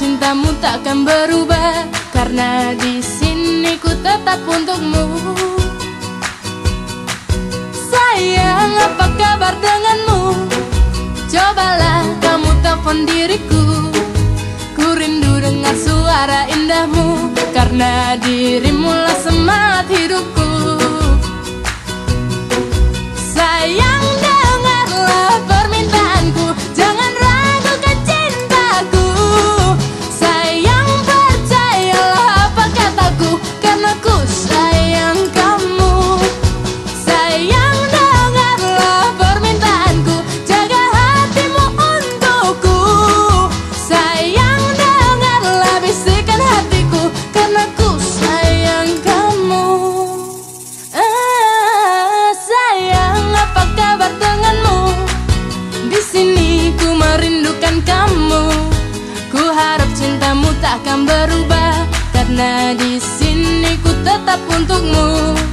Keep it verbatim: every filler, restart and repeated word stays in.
cintamu takkan berubah, karena di sini ku tetap untukmu. Sayang, apa kabar denganmu? Cobalah kamu telepon diriku. Ku rindu dengar suara indahmu, karena dirimulah semangat hidupku. Sayang, dengarlah permintaanku, jangan ragukan cintaku. Sayang, percayalah apa kataku, karena ku sayang kamu. Sayang, dengarlah permintaanku, jaga hatimu untukku. Sayang, dengarlah bisikan hatiku, karena ku sayang kamu. Ah, sayang, apa kabar denganmu? Di sini ku merindukan kamu. Ku harap cintamu takkan berubah, karena di sini ku tetap untukmu.